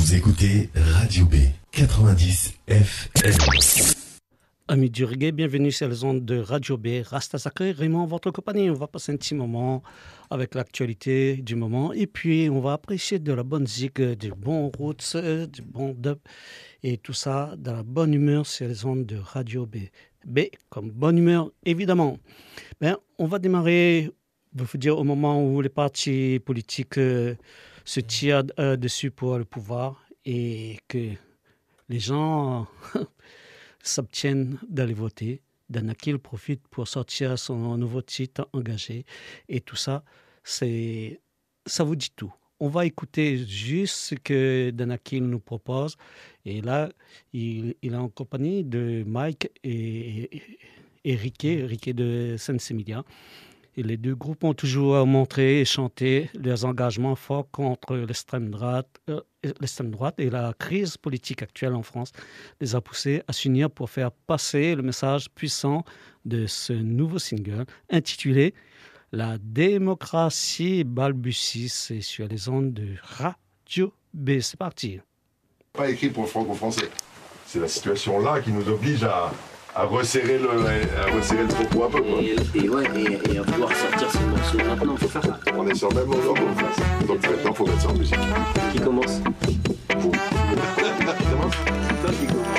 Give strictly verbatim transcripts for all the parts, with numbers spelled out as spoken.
Vous écoutez Radio B quatre-vingt-dix F M. Amis du reggae, bienvenue sur les ondes de Radio B. Rasta Sacré, Raymond, votre compagnie. On va passer un petit moment avec l'actualité du moment et puis on va apprécier de la bonne zik, du bon roots, du bon dub et tout ça dans la bonne humeur sur les ondes de Radio B. B comme bonne humeur, évidemment. Ben, on va démarrer, il faut dire, au moment où les partis politiques euh, se tirent euh, dessus pour le pouvoir et que les gens s'obtiennent d'aller voter. Danakil profite pour sortir son nouveau titre engagé et tout ça, c'est, ça vous dit tout. On va écouter juste ce que Danakil nous propose et là, il, il est en compagnie de Mike et, et, et Riquet, Riquet de Saint-Sémilia. Et les deux groupes ont toujours montré et chanté leurs engagements forts contre l'extrême droite, euh, l'extrême droite et la crise politique actuelle en France les a poussés à s'unir pour faire passer le message puissant de ce nouveau single intitulé « La démocratie balbutie ». C'est sur les ondes de Radio B. C'est parti. Pas écrit pour le franco-français. C'est la situation là qui nous oblige à... à resserrer le, à resserrer le propos un peu. Quoi. Et, et, ouais, et, et à pouvoir sortir ce morceau maintenant, il faut faire ça. On est sur le même longueur d'onde. Donc maintenant, il faut mettre ça en musique. Qui commence? Vous. Comment? Toi qui commence.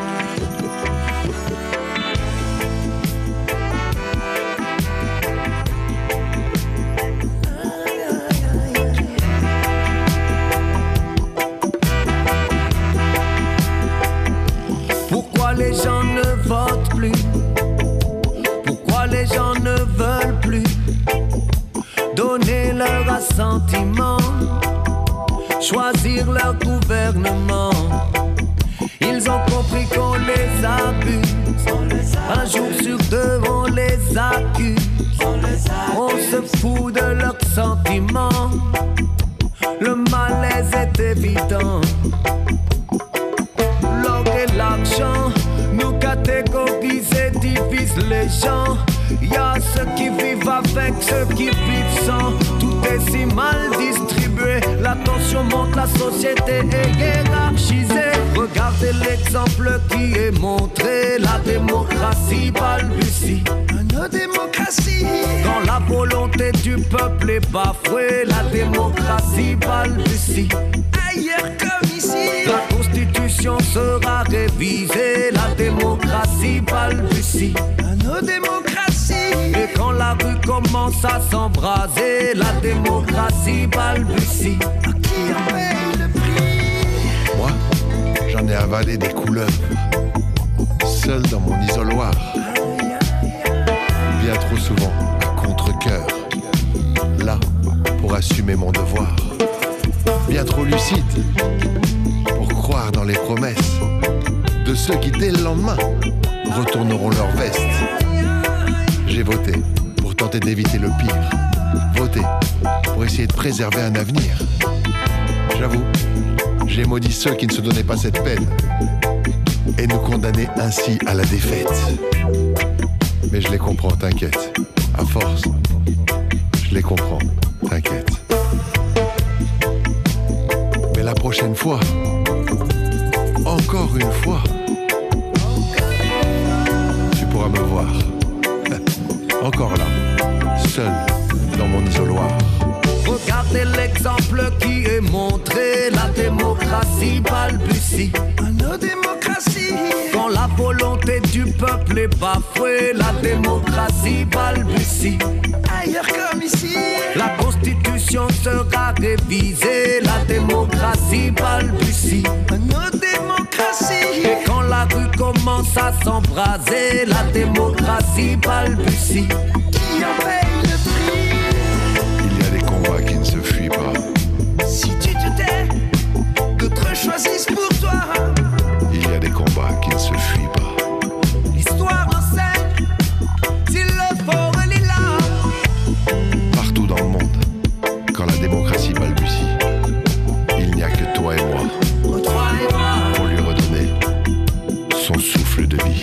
Pourquoi les gens ne votent plus? Pourquoi les gens ne veulent plus donner leur assentiment, choisir leur gouvernement? Ils ont compris qu'on les abuse, un jour sur deux on les accuse, on se fout de leurs sentiments, le malaise est évident. L'or et l'argent nous catégorisent et divisent les gens. Y'a ceux qui vivent avec, ceux qui vivent sans. Tout est si mal distribué. La tension monte, la société est hiérarchisée. Regardez l'exemple qui est montré. La démocratie balbutie. Une démocratie. Quand la volonté du peuple est bafouée, la démocratie balbutie. Ailleurs comme ici. La constitution sera révisée. La démocratie balbutie. Une démocratie. Et quand la rue commence à s'embraser, la démocratie balbutie. À qui en paye le prix? Moi, j'en ai avalé des couleuvres, seul dans mon isoloir. Bien trop souvent, à contre-cœur, là, pour assumer mon devoir. Bien trop lucide, pour croire dans les promesses de ceux qui, dès le lendemain, retourneront leur veste. J'ai voté pour tenter d'éviter le pire. Voté pour essayer de préserver un avenir. J'avoue, j'ai maudit ceux qui ne se donnaient pas cette peine et nous condamnaient ainsi à la défaite. Mais je les comprends, t'inquiète. À force, je les comprends, t'inquiète. Mais la prochaine fois, encore une fois, tu pourras me voir. Encore là, seul dans mon isoloir. Regardez l'exemple qui est montré. La démocratie balbutie. Une démocratie. Quand la volonté du peuple est bafouée, la démocratie balbutie. Ailleurs comme ici. La constitution sera révisée. La démocratie balbutie. Une démocratie. Et quand la rue commence à s'embraser, la démocratie balbutie. Qui en paye le prix? Il y a des combats qui ne se fuient pas. Si tu te tais, d'autres choisissent pour toi. Il y a des combats qui ne se fuient pas. L'histoire enseigne, s'il le faut, elle est là. Partout dans le monde, quand la démocratie balbutie, il n'y a que toi et moi Toi et moi. pour lui redonner son souffle de vie.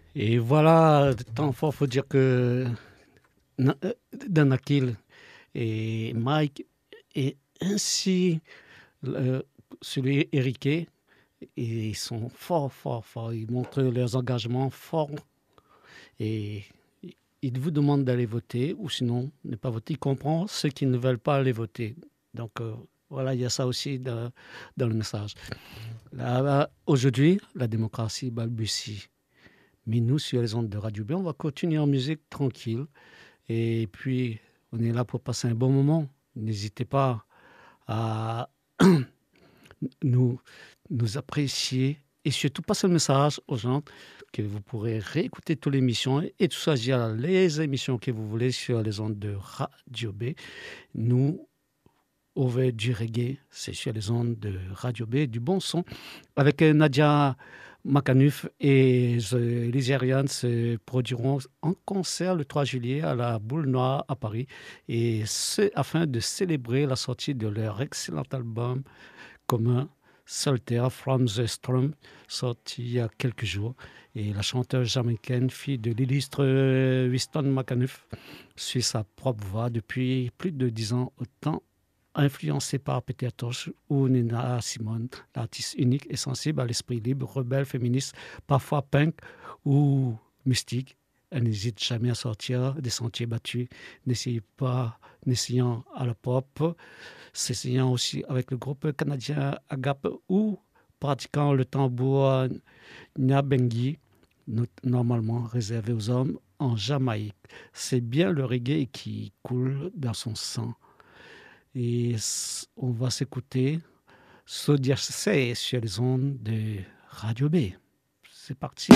Et voilà, de temps fort, il faut dire que Danakil et Mike, et ainsi euh, celui Eriké, ils sont forts, forts, forts. Ils montrent leurs engagements forts et ils vous demandent d'aller voter ou sinon ne pas voter. Ils comprennent ceux qui ne veulent pas aller voter. Donc euh, voilà, il y a ça aussi dans, dans le message. Là, là, aujourd'hui, la démocratie balbutie. Mais nous, sur les ondes de Radio B, on va continuer en musique tranquille. Et puis, on est là pour passer un bon moment. N'hésitez pas à nous, nous apprécier et surtout passer le message aux gens que vous pourrez réécouter toutes les émissions et tout ça, via les émissions que vous voulez sur les ondes de Radio B. Nous, au V du reggae, c'est sur les ondes de Radio B, du bon son, avec Nadia Makanuf et les Arians se produiront en concert le trois juillet à la Boule Noire à Paris, et c'est afin de célébrer la sortie de leur excellent album commun Solitaire From the Storm, sorti il y a quelques jours. Et la chanteuse jamaïcaine, fille de l'illustre Winston Makanuf, suit sa propre voix depuis plus de dix ans, autant influencée par Peter Tosh ou Nina Simone, l'artiste unique et sensible à l'esprit libre, rebelle, féministe, parfois punk ou mystique. Elle n'hésite jamais à sortir des sentiers battus, n'essayant pas, n'essayant à la pop, s'essayant aussi avec le groupe canadien Agap ou pratiquant le tambour Nyabengi, normalement réservé aux hommes en Jamaïque. C'est bien le reggae qui coule dans son sang. Et on va s'écouter Sodia C sur les ondes de Radio B. C'est parti.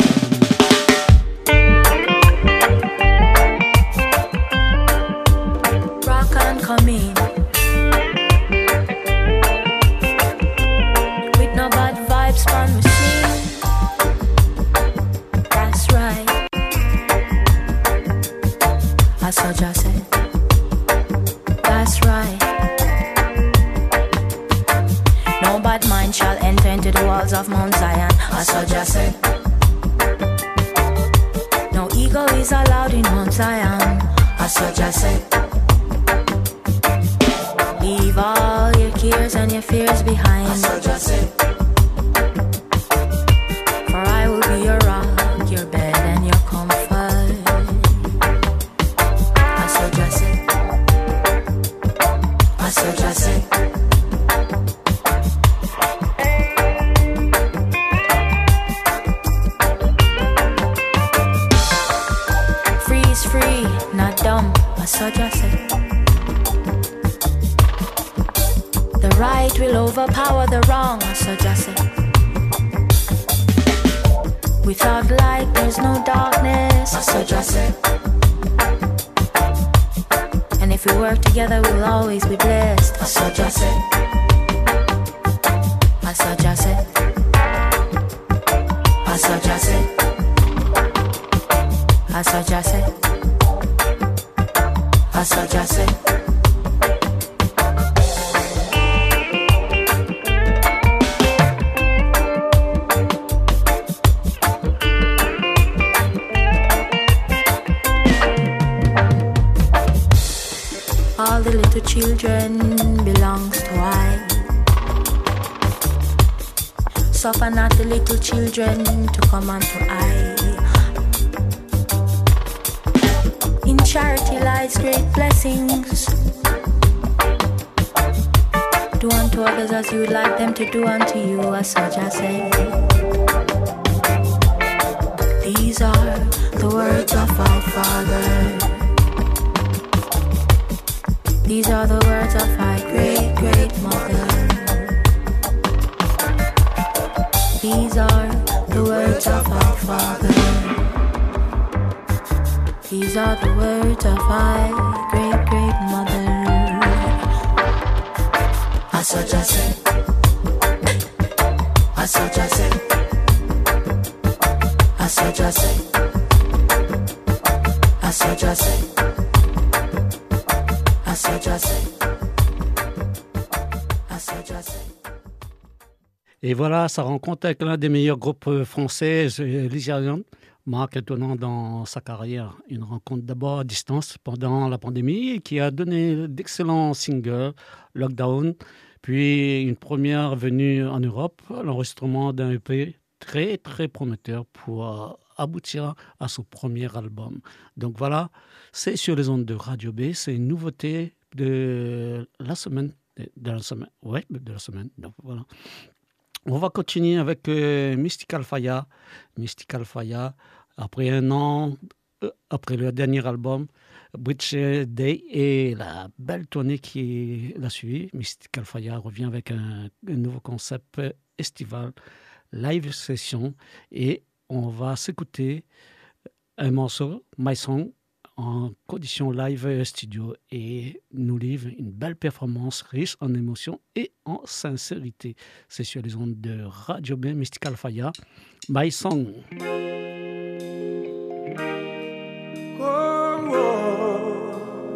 Rock on, come in. With no bad vibes from the scene. That's right. I saw just it. That's right. No bad mind shall enter into the walls of Mount Zion. I saw just it. No ego is allowed in Mount Zion. I saw just it. Leave all your cares and your fears behind. I saw just it. For I will be your rock, your bed and your comfort. I saw just it. I saw just it. Freeze free, not dumb. I saw just it. The right will overpower the wrong, I saw just it. Without light, there's no darkness, I saw just it. And if we work together, we'll always be blessed, I saw just it. I saw just it. I saw just it. I saw just it. I saw just it. All the little children belongs to I. Suffer not the little children to come unto I. In charity lies great blessings. Do unto others as you would like them to do unto you, as such I say. These are the words of our Father. These are the words of my great, great mother. These are the words of our Father. These are the words of my great, great mother. I saw just it. I saw just it. I saw just it. I saw just it. I saw just it. I saw just it. Et voilà, ça rencontre avec l'un des meilleurs groupes français, les Arians. marque un tournant dans sa carrière. Une rencontre d'abord à distance pendant la pandémie qui a donné d'excellents singles, Lockdown, puis une première venue en Europe, l'enregistrement d'un E P très très prometteur pour euh, aboutir à son premier album. Donc voilà, c'est sur les ondes de Radio B, c'est une nouveauté de la semaine, de la semaine, ouais, de la semaine. Donc voilà. On va continuer avec euh, Mystical Fire. Mystical Fire, après un an, euh, après le dernier album, Bridge Day et la belle tournée qui l'a suivi, Mystical Fire revient avec un, un nouveau concept estival, live session, et on va s'écouter un morceau, My Song, en condition live studio, et nous livre une belle performance riche en émotions et en sincérité. C'est sur les ondes de Radio B, Mystical Fire, My Song. Oh, oh.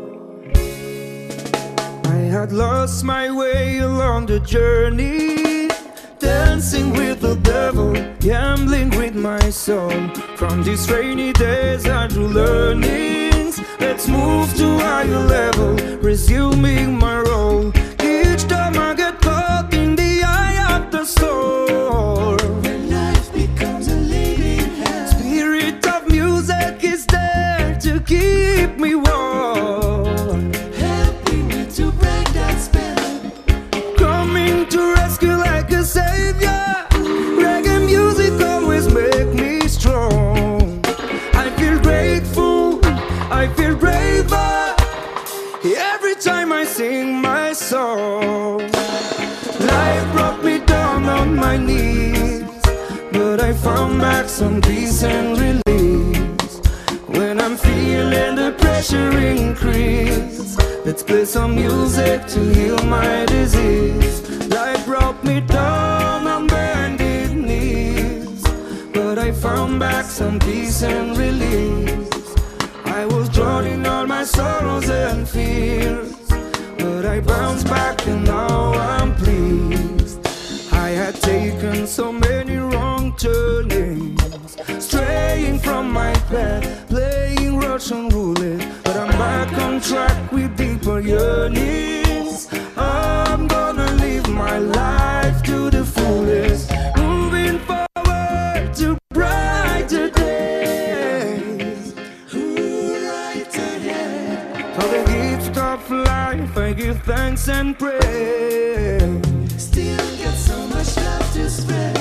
I had lost my way along the journey, dancing with the devil, gambling with my soul. From these rainy days I drew learnings. Let's move to higher level, resuming my role. Each time I get caught in the eye of the storm, when life becomes a living hell, spirit of music is there to keep me warm, helping me to break that spell, coming to rescue like a savior. Reggae music always make me strong. I feel grateful, I feel braver every time I sing my song. Life brought me down on my knees, but I found back some peace and release. When I'm feeling the pressure increase, let's play some music to heal my disease. Life brought me down on bended knees, but I found back some peace and release. I was drowning all my sorrows and fears, but I bounced back and now I'm pleased. I had taken so many wrong turnings, straying from my path, playing Russian roulette, but I'm back on track with deeper yearnings. I'm gonna live my life to the fullest, moving forward to brighter days. Ooh, brighter days. For the gift of life I give thanks and praise. Still got so much love to spread.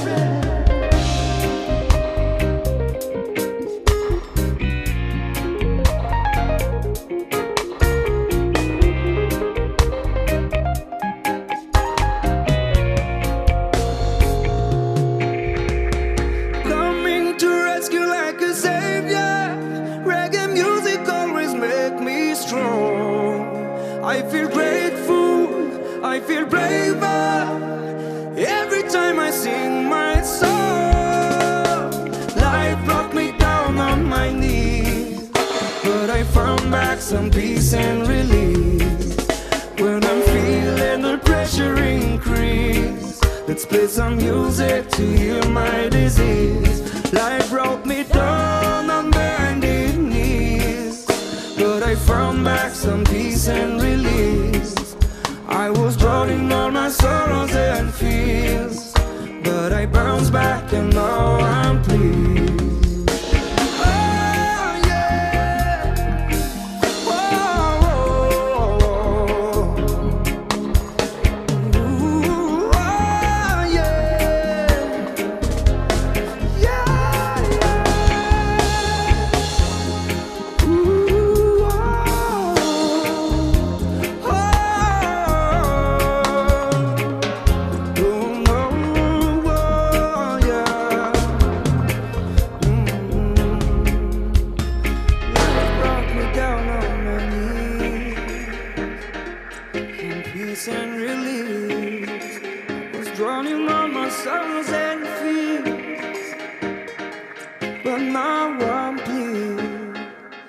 I feel grateful, I feel braver every time I sing my song. Life brought me down on my knees, but I found back some peace and release. When I'm feeling the pressure increase, let's play some music to heal my disease. Life brought me down on bended knees, but I found back some peace and release. I was drowning all my sorrows and fears, but I bounced back and now I'm pleased. Oh yeah, oh, oh, oh. Ooh, oh yeah, yeah, yeah. Ooh, oh, oh, oh, oh, yeah. Mm-hmm. Life brought me down on my knees, in peace and release. Was drowning all my sorrows and fears, but now I'm pleased.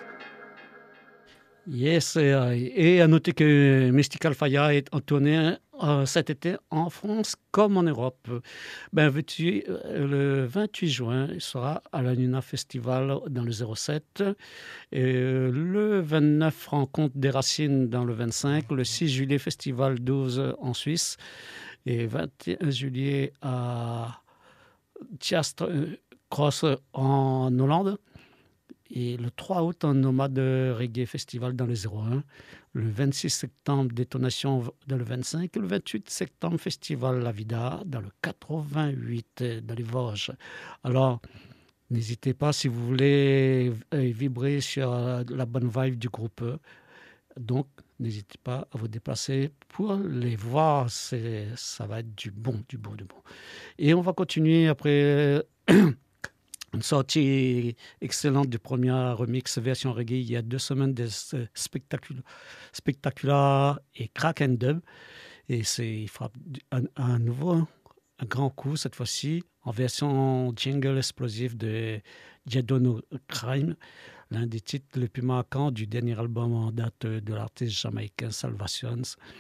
Yes, euh, et à noter que Mystical Fire est en tournée euh, cet été en France comme en Europe. Ben, le vingt-huit juin, il sera à la Nuna Festival dans le zéro sept. Et le vingt-neuf, Rencontre des Racines dans le vingt-cinq. Le six juillet, Festival douze en Suisse. Et vingt et un juillet à Tjast Cross en Hollande. Et le trois août, un Nomade Reggae Festival dans le zéro un. Le vingt-six septembre, Détonation dans le vingt-cinq. Et le vingt-huit septembre, Festival La Vida dans le quatre-vingt-huit, dans les Vosges. Alors, n'hésitez pas si vous voulez vibrer sur la bonne vibe du groupe. Donc, n'hésitez pas à vous déplacer pour les voir. C'est, ça va être du bon, du bon, du bon. Et on va continuer après... Une sortie excellente du premier remix version reggae il y a deux semaines de Spectacular, Spectacular et Crack and Dub. Et c'est, il frappe un, un nouveau, un grand coup cette fois-ci en version jingle explosif de Diadono Crime, l'un des titres les plus marquants du dernier album en date de l'artiste jamaïcain Salvations.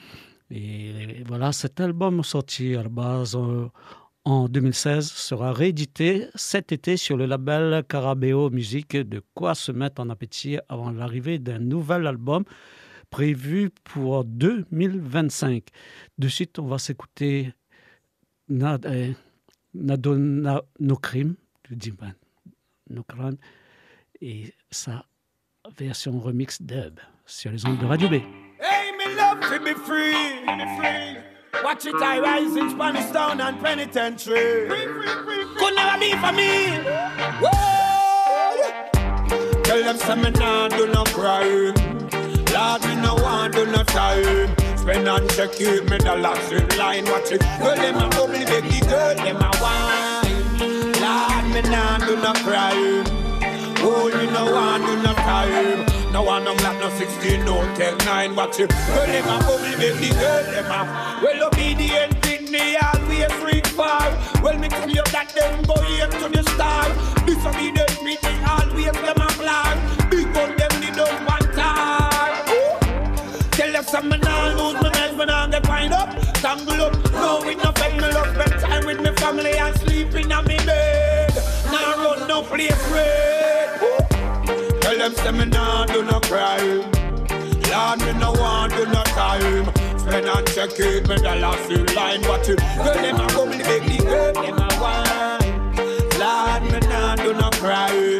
Et voilà, cet album sorti à la base euh, en deux mille seize sera réédité cet été sur le label Carabeo Music. De quoi se mettre en appétit avant l'arrivée d'un nouvel album prévu pour deux mille vingt-cinc. De suite, on va s'écouter Nad, eh, Nado na, No Crime, No Crime, et sa version remix dub sur les ondes de Radio B. Hey, me love to be free, be free. Watch it, I rise in Spanish Town and Penitentiary. Could never be for me. Whoa. Tell them some me nah do no crime. Lord, me no want do no time. Spend and check keep me the locks in line. Watch it, girl, them a bubble, baby girl, them a wine. Lord, me nah do no crime. Oh, me no want do no time. No one no black, no sixteen, no ten, nine. Watch it, girl, them a bubble, baby girl, them a well obedient in me, always reach far. Well, me tell you that them go here to the star. Disobedient me, they always them a plan. Big on them, they don't want time. Tell them some man all lose my mess, man I get wind up. Tangle up, no with no bed, me love spend time with my family and sleeping on me bed. Now run no place red. Tell them some man all do no crime. Lord, me no want do no time. Spend and check it, me the last few line. Watch it, girl, them a bubble, baby girl, them a wine. Lord, me nah do no crime.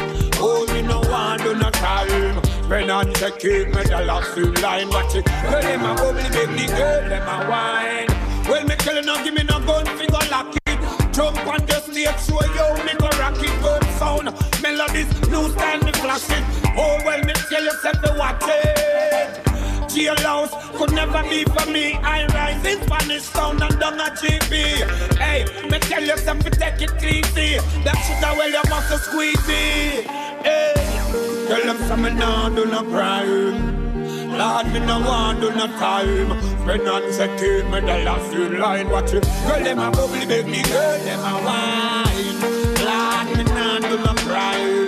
Oh, me no want do no time. Spend and check it, me the last few line. Watch it, girl, them a bubble, baby girl, them a wine. Well, me tell you no, give me no gun, finger lock it. Jump on the stage, show you me go rock it, good sound. Melodies, new style, me flash it. Oh, well, me tell you, set the watch it. Jailhouse could never be for me. I rise in Spanish Town and down a G B. Hey, me tell you something, take it easy. That shit a well, you must squeeze it. Hey, tell them something, no, do no crime. Lord, me no want do no time. Spend and set it, me the last few line. Watch it, girl, them a bubbly, baby girl, them a wine. Lord, me no do no crime.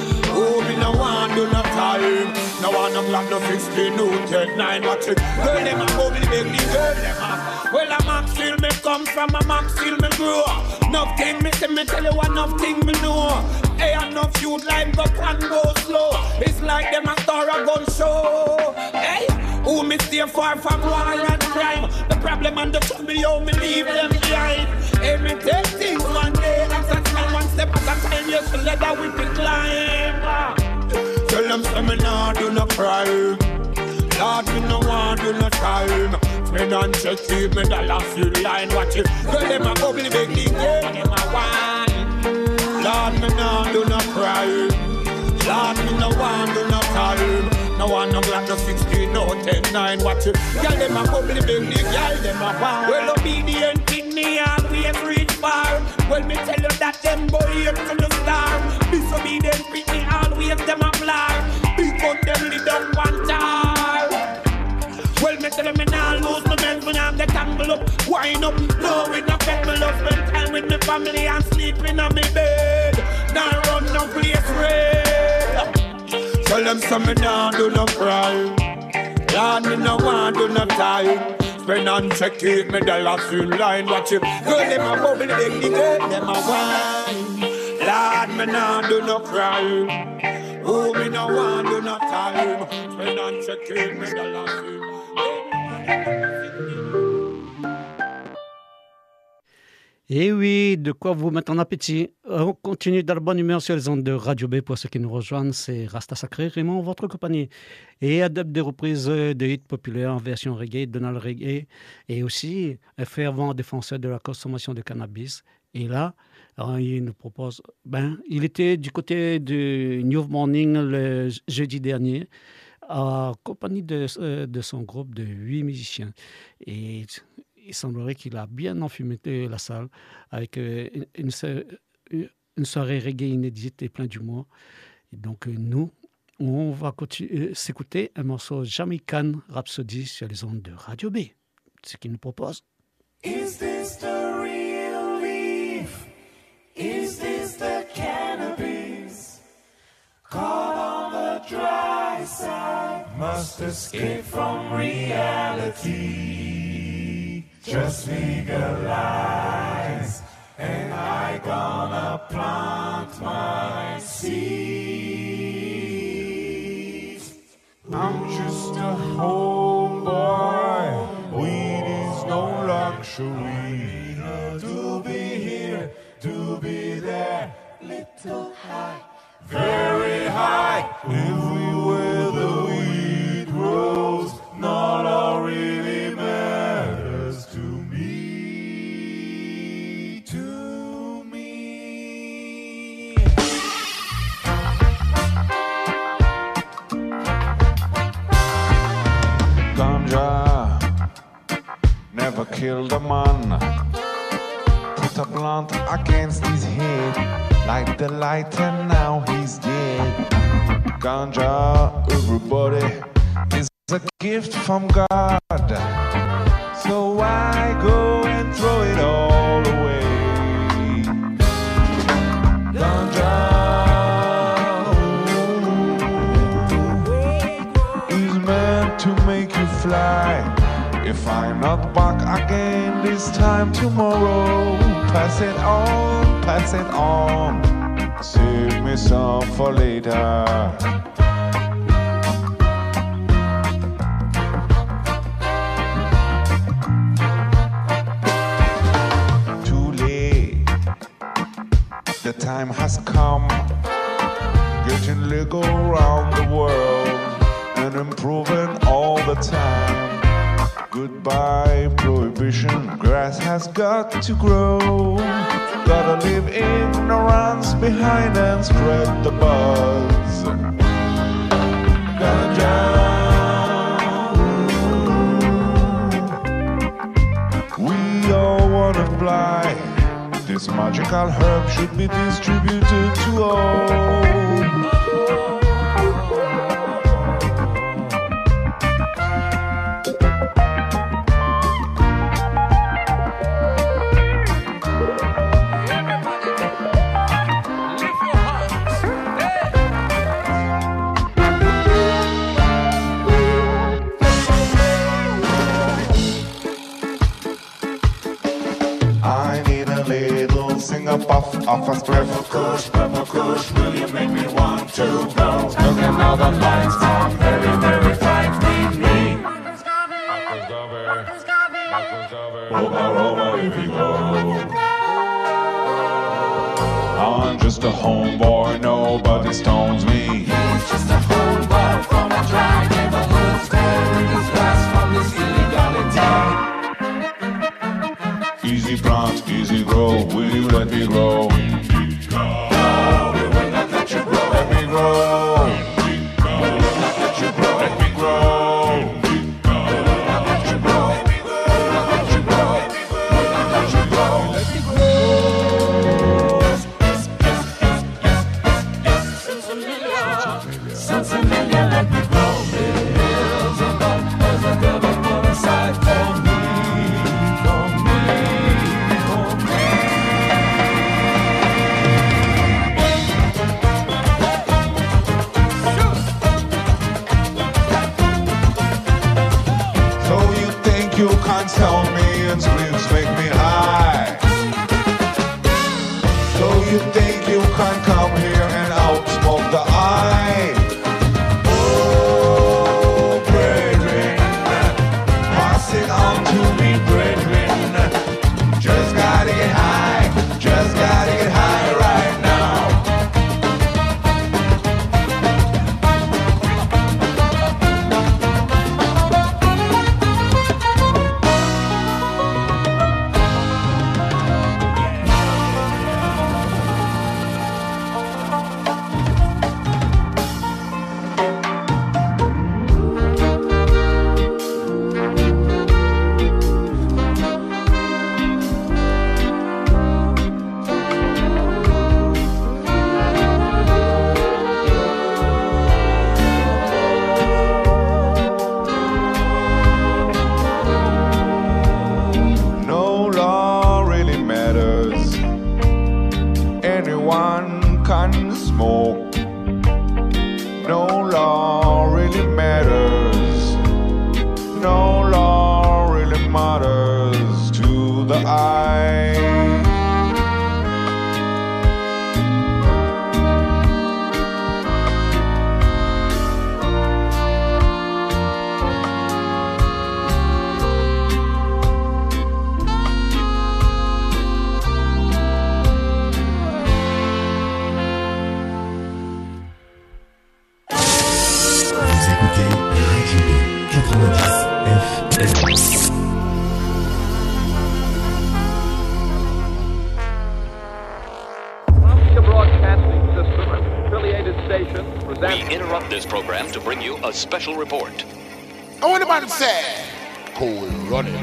Oh, me no want do no time. No one no black, no sixteen, no ten, nine. Watch it, girl, them a bubbly, baby girl, them a. Well, a Max still me come from, a Max still me grow. Nothing me say, me tell you what, nothing me know. Hey, enough youth life go and go slow. It's like them a star a gun show. Hey, who me stay far from war and crime. The problem and the trouble, yo, me leave them behind. Hey, me take things one day at a time, one step at a time. You should let that with the climb. Tell them say me nah do no crime. Lord, me no want do no time. Spend and check keep me the last few line. Watch it, girl, them a bubbly, baby girl, them a wine. Lord, me nah do no crime. Lord, me no want do no time. No one no black, no sixteen, no ten, nine. Watch it, girl, them a bubbly, baby girl, them a wine. Well obedient in me, always reach far. Well, me tell you that them boy here to the star. Disobedient with me, always them a fly. Big on them, they don't want time. Well, me tell them me nah lose my men when I get tangled up. Wind up, no with no pet, me love spend time with my family and sleeping on me bed. Now run no place red. Tell them some me nah do no crime. Lord, me no want do no time. spend and check it. Me dollars full line, watch it. Girl, them a bubble, them the girl, them a wine. Lord, me nah do no crime. Oh, me no want do no time. Spend and check it, me dollars full. Et oui, de quoi vous mettre en appétit. On continue dans la bonne humeur sur les ondes de Radio B. Pour ceux qui nous rejoignent, c'est Rasta Sacré, Raymond, votre compagnie. Et adepte des reprises de hits populaires en version reggae, Donald Reggae, et aussi un fervent défenseur de la consommation de cannabis. Et là, alors, il nous propose, ben, il était du côté de New Morning le jeudi dernier, en compagnie de, de son groupe de huit musiciens. Et il semblerait qu'il a bien enfumé la salle avec une, une, une soirée reggae inédite et plein d'humour. Et donc nous, on va continuer, s'écouter un morceau Jamaican Rhapsody sur les ondes de Radio B. Ce qu'il nous propose. Is this the real leaf? Is this the cannabis? Caught on the dry side, must escape from reality. Just legalize, and I gonna plant my seeds. I'm just a homeboy, weed is no luxury. To be here, to be there, little high, very high. Everywhere the weed grows, not all really matters to me, to me. Ganja never killed a man. Put a blunt against his head, light the light and now he's dead. Ganja, everybody, is a gift from God. So why go and throw it all away? Ganja is meant to make you fly. If I'm not back again this time tomorrow, pass it on, pass it on. Save me some for later. Too late, the time has come. Getting legal around the world and improving all the time. Goodbye prohibition, grass has got to grow. Gotta leave ignorance behind and spread the buzz. Ganja, we all wanna fly. This magical herb should be distributed to all. Puff off a spliff. Purple Kush, Purple Kush, will you make me want to go? Looking all the lights are very, very frightening me. Marcus Garvey, Marcus Garvey, Marcus Garvey. Over, over, if you go. I'm just a homeboy, nobody stones me. He's just a homeboy from a dry neighborhood, sparing his grass from this illegality. Easy plant, easy grow, will you let me grow? No, we will not let you grow. Let me grow. We will not let you grow. Let me grow. We will not let you grow. We will not let you grow. We will not let you grow. Let me grow. Since-a-million, let me grow. Millions of dollars are never put aside for me, for me, for me. dance, tell me and squeeze, make me high. So you think you can come here and outsmoke the eye? Oh, brethren, pass it on to me, brethren. Just gotta get high, just gotta get high right now. Special report. I want about to say, cool running.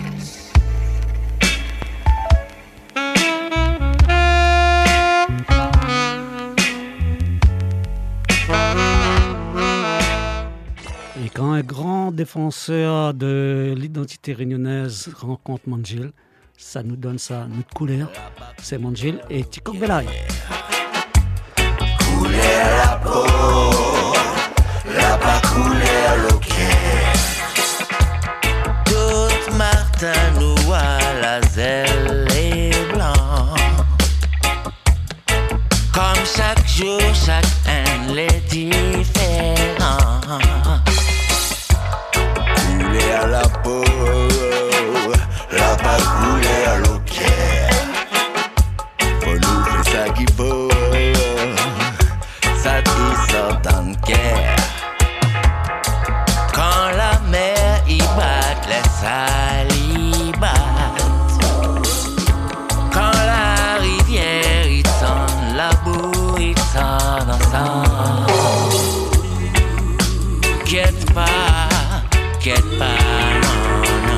Et quand un grand défenseur de l'identité réunionnaise rencontre Manjil, ça nous donne ça, notre couleur. C'est Manjil et Tico Belay. Couleur la peau. La pas couleur loquet. Toute Martin nous à la zèle est blanc. Comme chaque jour, chacun l'est différent. Couleur la peau, la pas couleur loquet. Faut nous faire ça qu'il faut. Ça dit sort en guerre. Quand la mer y bat, les salles y battent. Quand la rivière y sonne, la boue y sonne ensemble. Quitte pas, quitte pas, non,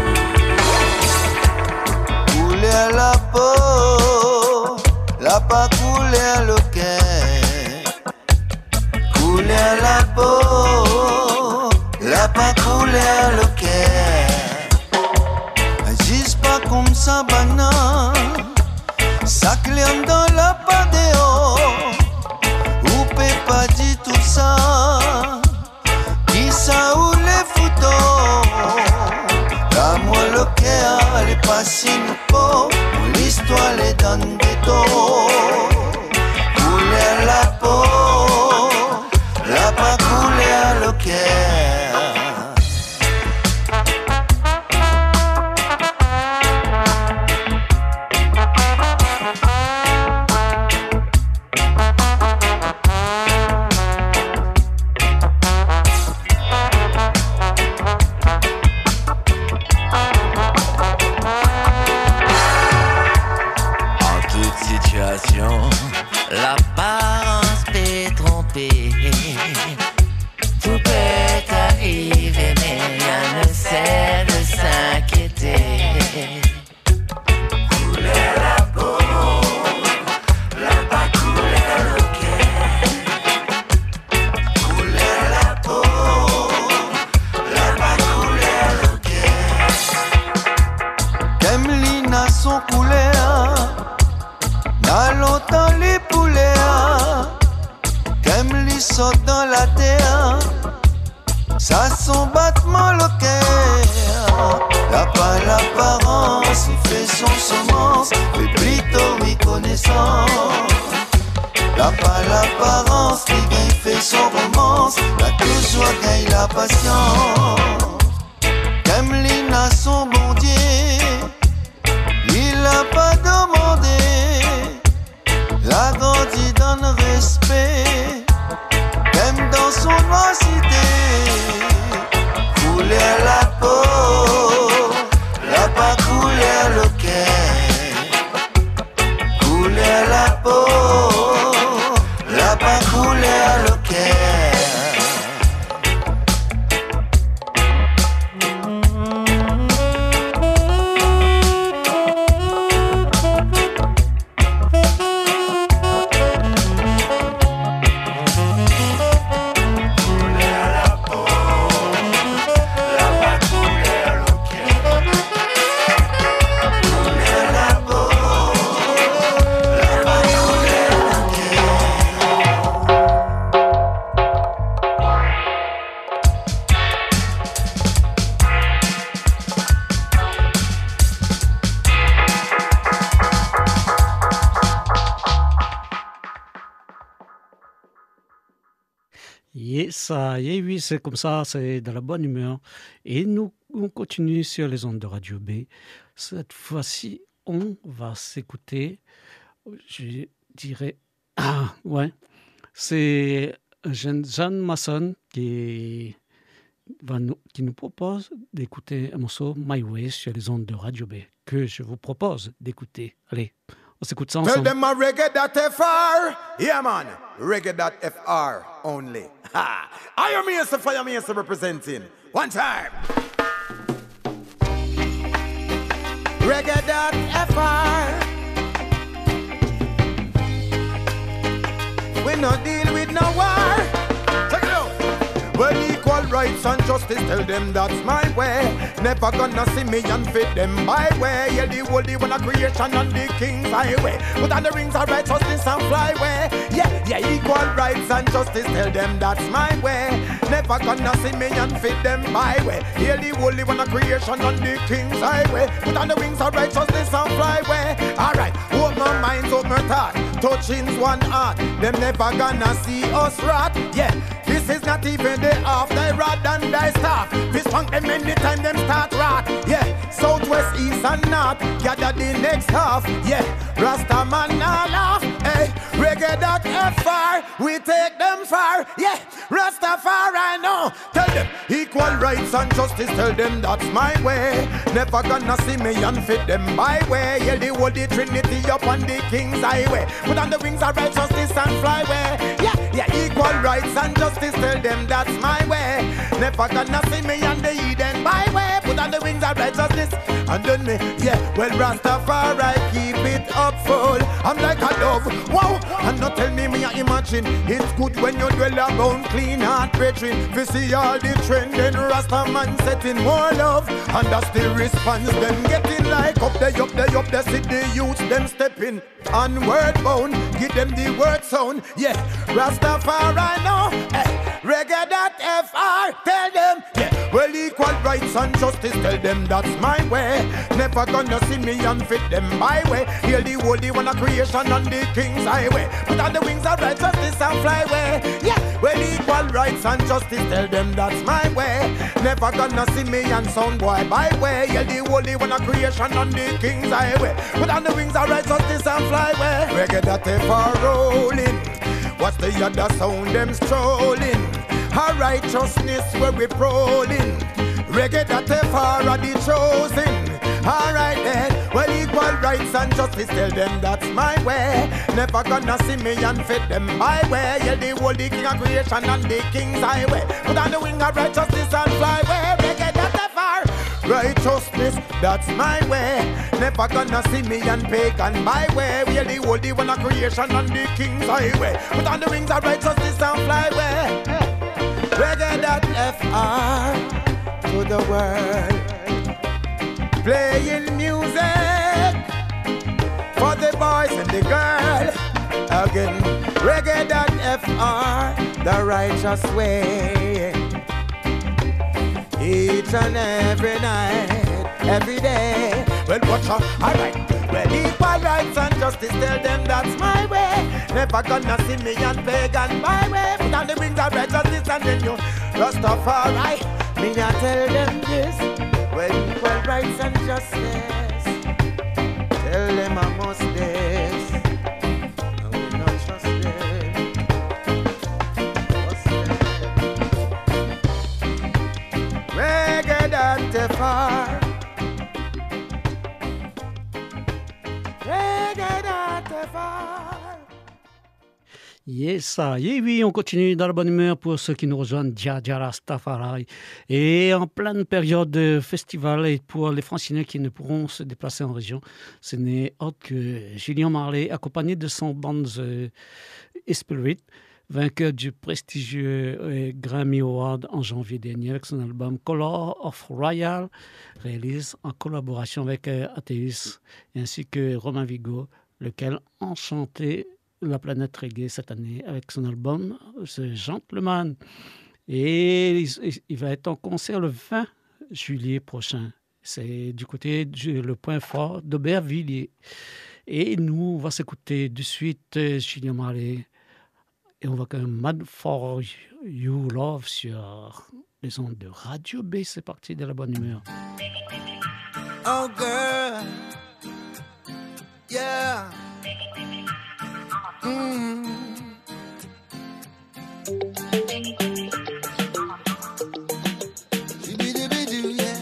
non. Couleur la peau, la pas couleur le cœur. Couleur la peau. La pas couleur le cœur. Agisse pas comme ça, banane. Ça claire dans la padéo. Ou peut pas dire tout ça. Qui ça ou les photos. L'amour le cœur, elle est pas si nous peau. L'histoire les donne des dos. Couleur la peau. La pas couleur le cœur. L'apparence peut tromper. Tout peut arriver, mais rien ne sert de s'inquiéter. Couleur la peau, la pas couleur le cœur. Couleur la peau, la pas couleur le cœur. Kemlina son couleur. N'a longtemps les poulets, comme les saute dans la terre, ça son battement le cœur. N'a pas l'apparence, il fait son semence, mais plutôt oui connaissance. N'a pas l'apparence, il gagne fait son romance, la toujours gagne la patience. Cameline a son bon Dieu, il a pas demandé, l'a grandi dans le respect, même dans son noisité. Couler la peau, la pas couler le cœur. Couler la peau, la pas couler le cœur. Ça y est, oui, c'est comme ça, c'est de la bonne humeur. Et nous, on continue sur les ondes de Radio B. Cette fois-ci, on va s'écouter, je dirais, ah, ouais, c'est Jeanne, Jeanne Masson qui, va nous, qui nous propose d'écouter un morceau My Way sur les ondes de Radio B, que je vous propose d'écouter. Allez, on s'écoute ça ensemble. Tell them a reggae.fr. Yeah, man. Reggae.fr only. Ha! I am here, Fire Mason representing. One time. Reggae.fr. We no deal with no war. Check it out. Well, equal rights and justice, tell them that's my way. Never gonna see me and fit them my way. Yeah, the holy one of creation on the king's highway. Put on the rings of righteousness and fly away. Yeah, yeah, equal rights and justice, tell them that's my way. Never gonna see me and fit them my way. Yeah, the holy one of creation on the king's highway. Put on the wings of righteousness and fly away. Alright, open my minds, open my thought. Touching's one heart. Them never gonna see us rot. Yeah, this is not even the half. They rod and they stop. Fist punk them anytime them start rot. Yeah, southwest, east and north. Gather the next half. Yeah, Rasta man now laugh. Hey, reggae.fr. We take them far. Yeah, Rastafari know. Tell them equal rights and justice. Tell them that's my way. Never gonna see me and fit them my way. Yeah, the Holy Trinity up on the King's highway. Put on the wings of righteousness and fly away. Yeah, yeah, equal rights and justice. Tell them that's my way. Never gonna see me and the Eden my way. Put on the wings of righteousness and done me. Yeah, well Rastafari keep it up full. I'm like a dove. Wow, and not tell me me I imagine. It's good when you dwell around clean heart brethren. We see all the trend and Rasta man setting more love. And that's the response them getting like up there, up there, up there. See the youths them stepping on word bound. Give them the word sound. Yeah, Rastafari know. Hey, reggae.fr. Tell them, yeah, well equal rights and justice. Tell them that's my way. Never gonna see me and fit them my way. Hear the holy one of creation on the King's highway. Put on the wings of righteousness and fly away. Yeah, well equal rights and justice. Tell them that's my way. Never gonna see me and sound boy by way. Hear the holy one of creation on the King's highway. Put on the wings of righteousness and fly away. Reggae.fr rolling. What's the other sound them strolling? Our righteousness where we prowling. Reggae.fr are the chosen. Alright then, well equal rights and justice. Tell them that's my way. Never gonna see me and fit them my way. Yeah, the holy king of creation on the King's highway. Put on the wing of righteousness and fly away. Reggae.fr. Righteousness, that's my way. Never gonna see me and pagan my way. We are the holy one of creation on the King's highway. Put on the wings of righteousness and fly away. Reggae.fr to the world. Playing music for the boys and the girl. Again, reggae.fr, the righteous way. Each and every night. every day. Well, watch out, alright. Well, equal rights and justice, tell them that's my way. Never gonna see me and pagan my way. Put on the wings of righteousness and then you Rastafari. Me not tell them this. Well, equal rights and justice, tell them I must this. I will not trust them. Trust them. Reggae that te far. Reggae that te far. Yes, ça. Et oui, on continue dans la bonne humeur pour ceux qui nous rejoignent, Dja Dja Rastafari. Et en pleine période de festival, et pour les franciliens qui ne pourront se déplacer en région, ce n'est autre que Julien Marley, accompagné de son band euh, Spirit, vainqueur du prestigieux euh, Grammy Award en janvier dernier avec son album Color of Royal, réalise en collaboration avec euh, Athéus ainsi que Romain Vigo, lequel enchanté la planète reggae cette année avec son album The Gentleman. Et il, il va être en concert le vingt juillet prochain. C'est du côté du le point fort d'Aubervilliers. Et nous, on va s'écouter de suite euh, Julien Marley. Et on va quand même Mad for You Love sur les ondes de Radio B. C'est parti de la bonne humeur. Oh girl, yeah. Mm. Shibidi-bidi, yeah.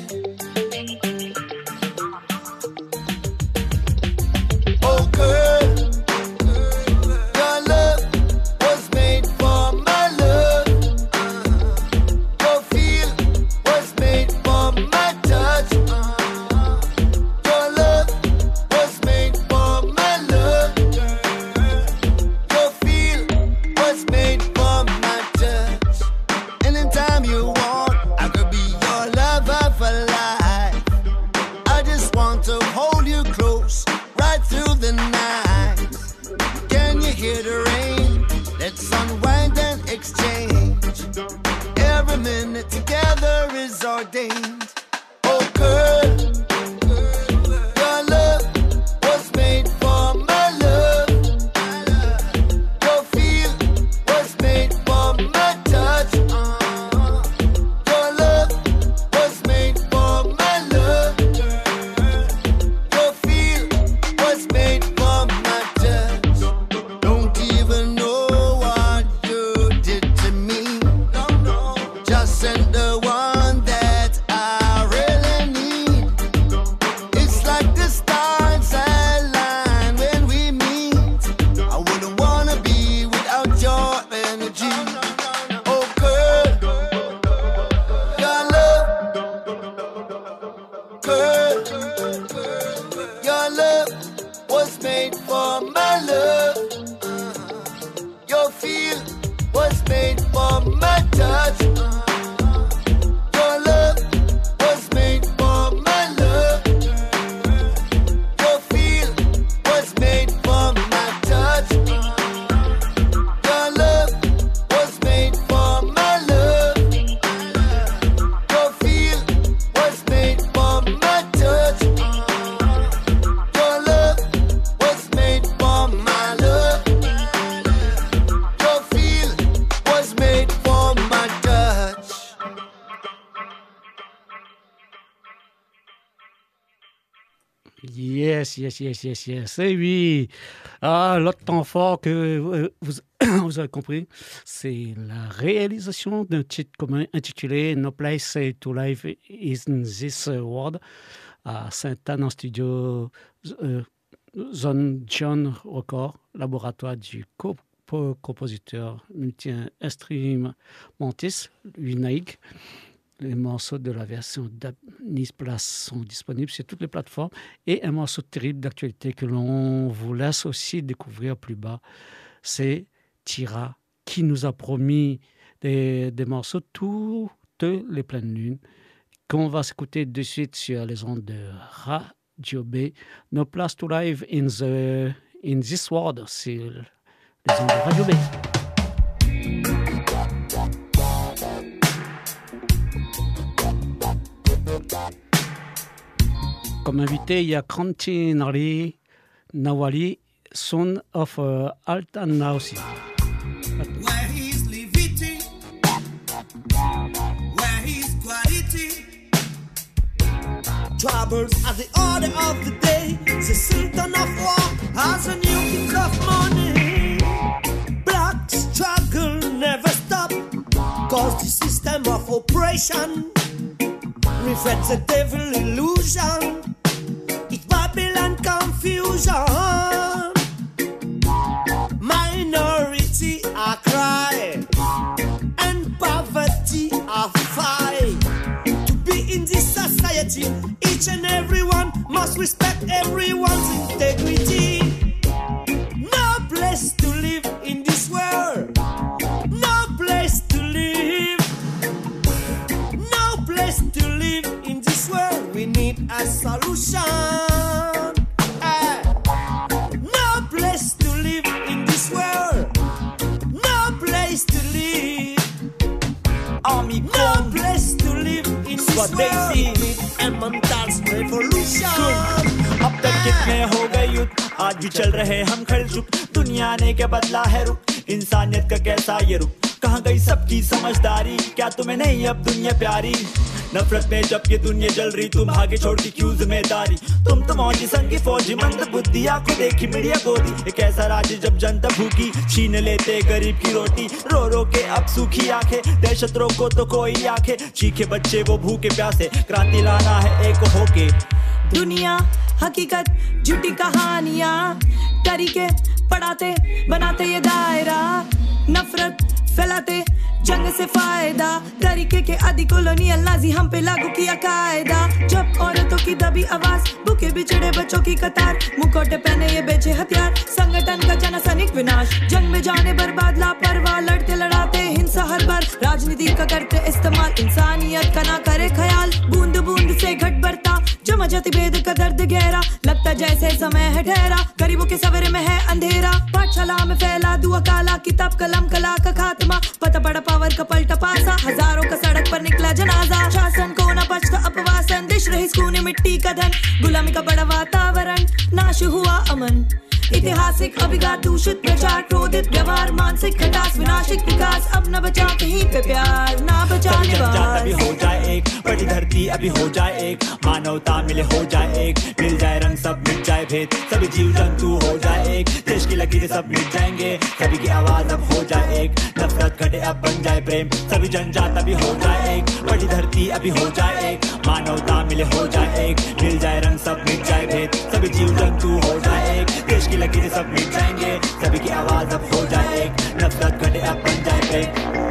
Oh girl, your love was made for my love. Your feel was made for my touch. Your love was made for my love. Your feel was made for my touch. Anytime you want, I could be your lover for life. I just want to hold you close right through the night. Can you hear the rain? Let's unwind and exchange. Every minute together is ordained. Oh girl, your love was made for my love. Your feel was made for my touch. Your love was made for my love. Your feel was made for my touch. Don't even know what you did to me. Just send the one that I really need. It's like the stars align when we meet. I wouldn't wanna be without your energy. Oh girl, your love, girl, your love was made for my love. Your feel was made for my touch. Your love was made for my love. Your feel was made for my touch. Your love was made for my love. Your feel was made for my touch. Your love was made for my love. Your feel was made for my touch. Yes, yes, yes, yes, yes. Et oui, ah, l'autre temps fort que euh, vous, vous avez compris, c'est la réalisation d'un titre commun intitulé No Place to Live in This World à Sainte-Anne en studio euh, Zone John Record, laboratoire du co- compositeur multi-instrumentiste Unaik. Les morceaux de la version d'Anis Place sont disponibles sur toutes les plateformes et un morceau terrible d'actualité que l'on vous laisse aussi découvrir plus bas, c'est Tira qui nous a promis des, des morceaux toutes les pleines lunes qu'on va s'écouter de suite sur les ondes de Radio B. No Place to Live in, the, in This World, c'est les ondes de Radio B. Comme invité, il y a Kranti Nari Nawali, son of uh, Altana aussi. Where he's levity, where he's quality. Troubles are the order of the day. The Sultan of War has a new king of money. Black struggle never stop, cause the system of oppression reflects a devil illusion. It's Babylon confusion. Minority are cry and poverty are fight. To be in this society, each and everyone must respect everyone's integrity. No place to live in this world. No place to live. No place to live in this world. We need a solution. Eh. No place to live in this world. No place to live. Army no place to live in this world. We need a mental revolution. अब तक कितने हो गए युद्ध, आज भी चल रहे हम खड़े-चुप. दुनिया ने क्या बदला है रुख, इंसानियत का कैसा ये रुख. कहाँ गई सबकी समझदारी, क्या तुम्हें नहीं अब दुनिया प्यारी. नफरत में जब ये दुनिया जल रही, तुम आगे छोड़ के क्यों जिम्मेदारी. तुम तो मौजी संग की फौजी, मंद बुद्धि आंखों देखी मीडिया गोदी. एक ऐसा राज्य जब जनता भूखी छीन लेते गरीब की रोटी. रो रो के अब सूखी आंखें, दहशत रोको तो कोई आंखें. चीखे बच्चे वो भूखे प्यासे, क्रांति लाना है एक होके. दुनिया हकीकत झूठी कहानियां, तरीके पढ़ाते बनाते ये दायरा. नफरत फैलाते जंग से फायदा, तरीके के आदि कॉलोनियल नाजी हम पे लागू किया कायदा. जब औरतों की दबी आवाज, भूखे बिछड़े बच्चों की कतार. मुखौटे पहने ये बेचे हथियार, संगठन का जनसैनिक विनाश. जंग में जाने बर्बाद लापरवाह, लड़ते लड़ाते हिंसा हर बार. राजनीति का करते इस्तेमाल, इंसानियत का ना करे ख्याल. बूंद बूंद से घट बढ़ता, जमा जाति भेद का दर्द गहरा. लगता जैसे समय है ठहरा, गरीबों के सवेरे में है अंधेरा. पाठशाला में फैला दुआ काला, किताब कलम कला का खात्मा. पता पड़ा पावर का पलटा पासा, हजारों का सड़क पर निकला जनाजा. शासन को न बचता अपवासन, दिश रही सुकून मिट्टी का धन. गुलामी का बड़ा वातावरण, नाश हुआ अमन. ऐतिहासिक अभिघात, दूषित प्रचार, क्रोधित व्यवहार, मानसिक खटास, विनाशिक विकास. अब न बचा कहीं पे प्यार, ना बचा निवार. अभी हो जाए एक, बड़ी धरती अभी हो जाए एक. मानवता मिले हो जाए एक, मिल जाए रंग सब मिट जाए भेद. सभी जीव जंतु हो जाए एक, देश की लकीरें सब मिट जाएंगे. सभी की आवाज अब हो जाए एक, नफरत घटे अब बन जाए प्रेम. सभी जनजात अभी हो जाए एक, बड़ी धरती अभी हो जाए एक. मानवता मिले हो जाए एक, मिल जाए रंग सब मिट जाए भेद. सभी जीव जंतु हो जाए एक, देश की लकीरें सब मिट जाएंगे. सभी की आवाज अब हो जाए एक, नफरत घटे अब बन जाए प्रेम.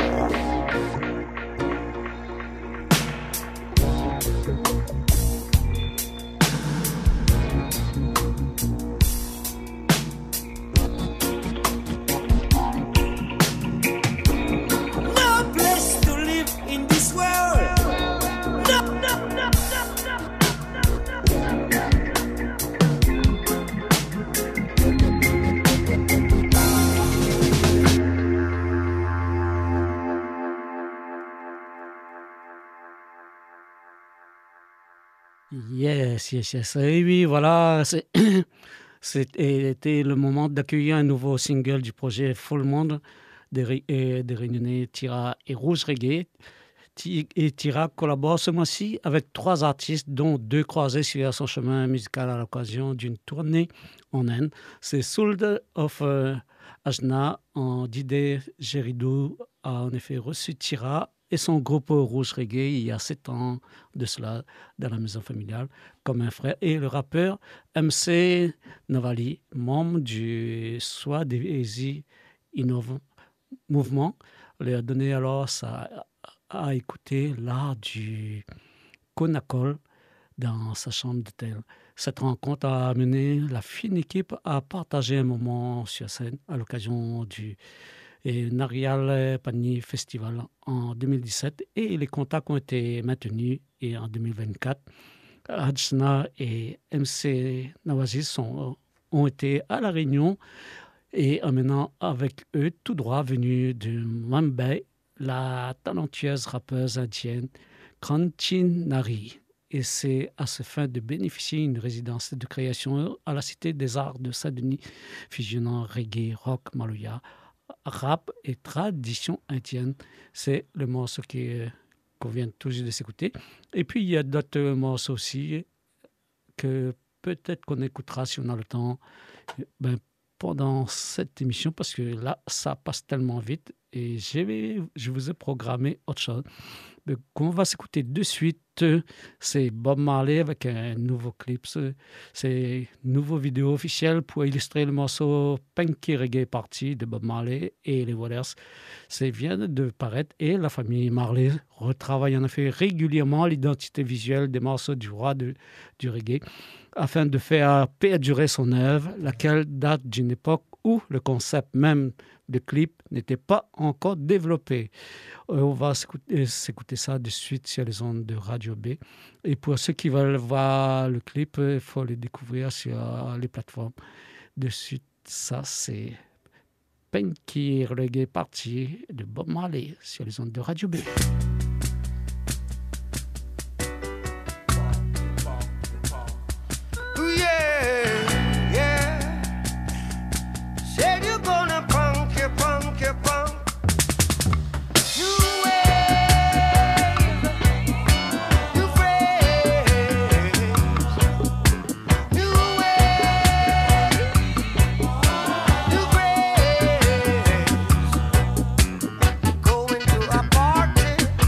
Yes, yes, yes. Et oui, voilà, c'était le moment d'accueillir un nouveau single du projet Full Monde des de Réunionnais Tira et Rouge Reggae. Et Tira collabore ce mois-ci avec trois artistes, dont deux croisés sur son chemin musical à l'occasion d'une tournée en Inde. C'est Sould of uh, Ajna, en Didé Geridou a en effet reçu Tira et son groupe Rouge Reggae il y a sept ans de cela dans la maison familiale comme un frère. Et le rappeur M C Nawali, membre du Swadesi Innov Mouvement, lui a donné alors ça à écouter l'art du Konakol dans sa chambre d'hôtel. Cette rencontre a amené la fine équipe à partager un moment sur scène à l'occasion du et Narial Pani Festival en deux mille dix-sept et les contacts ont été maintenus et en deux mille vingt-quatre, Ajna et M C Nawali sont, ont été à La Réunion et emmenant avec eux tout droit venu de Mumbai la talentueuse rappeuse indienne Kranti Nari. et c'est à ce fin de bénéficier d'une résidence de création à la Cité des Arts de Saint-Denis, fusionnant reggae, rock, maloya, rap et tradition indienne. C'est le morceau qui, euh, qu'on vient tout juste de s'écouter. Et puis, il y a d'autres morceaux aussi que peut-être qu'on écoutera si on a le temps ben, pendant cette émission, parce que là, ça passe tellement vite et je, je vous ai programmé autre chose. Donc, on va s'écouter de suite. C'est Bob Marley avec un nouveau clip. C'est une nouvelle vidéo officielle pour illustrer le morceau Punky Reggae Party de Bob Marley et les Wailers. C'est vient de paraître et la famille Marley retravaille en effet régulièrement l'identité visuelle des morceaux du roi de, du reggae afin de faire perdurer son œuvre, laquelle date d'une époque où le concept même de clip n'était pas encore développé. Euh, on va s'écouter, s'écouter ça de suite sur les ondes de Radio B. Et pour ceux qui veulent voir le clip, il faut le découvrir sur les plateformes. De suite, ça c'est Punky Reggae Party de Bob Marley sur les ondes de Radio B. Going to a party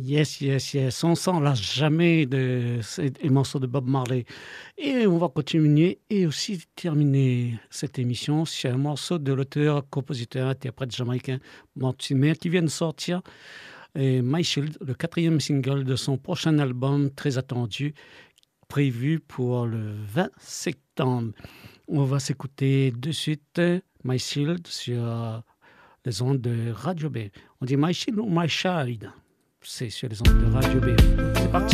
Yes, yes, yes. On s'en lasse jamais de ces morceaux de Bob Marley. Et on va continuer et aussi terminer cette émission sur un morceau de l'auteur, compositeur, interprète jamaïcain Mortimer qui vient de sortir et My Shield, le quatrième single de son prochain album très attendu, prévu pour le vingt septembre. On va s'écouter de suite My Shield sur les ondes de Radio B. On dit My Shield ou My Child? C'est sur les ondes de Radio B. C'est parti.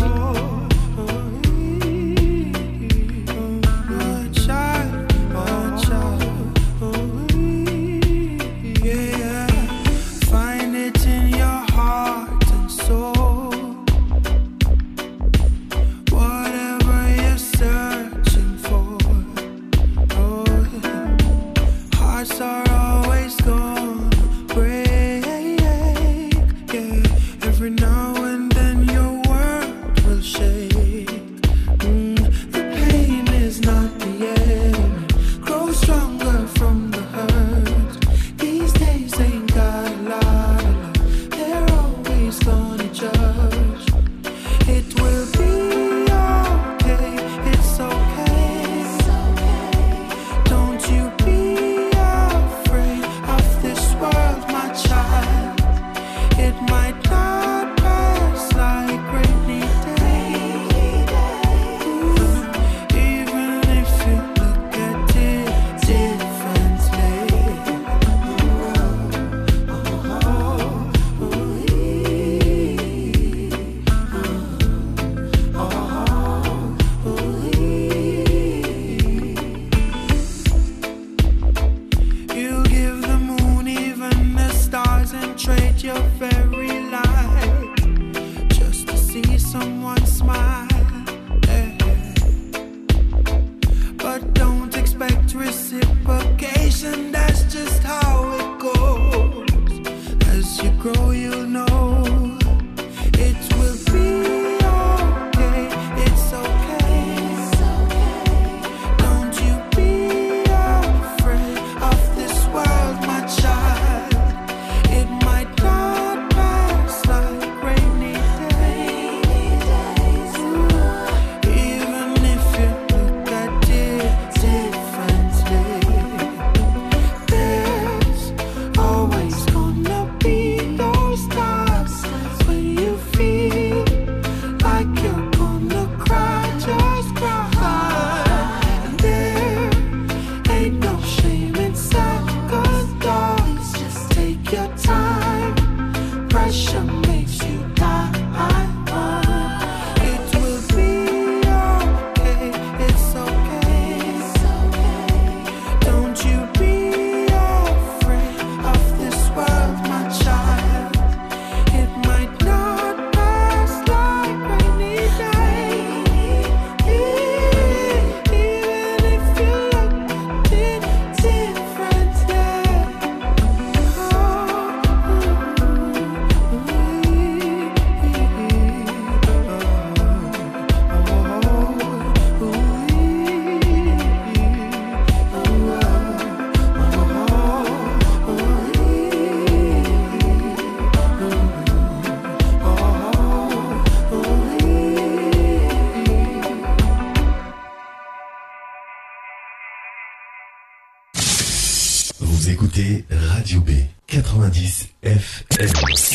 Radio B quatre-vingt-dix F M.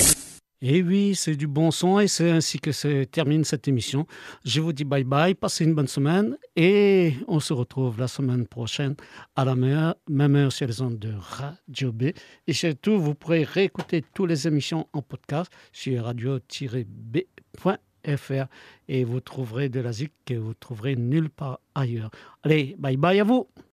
Et oui, c'est du bon son et c'est ainsi que se termine cette émission. Je vous dis bye bye, passez une bonne semaine et on se retrouve la semaine prochaine à la même heure sur les ondes de Radio B. Et surtout, vous pourrez réécouter toutes les émissions en podcast sur radio tiret b point f r et vous trouverez de la zik que vous trouverez nulle part ailleurs. Allez, bye bye à vous.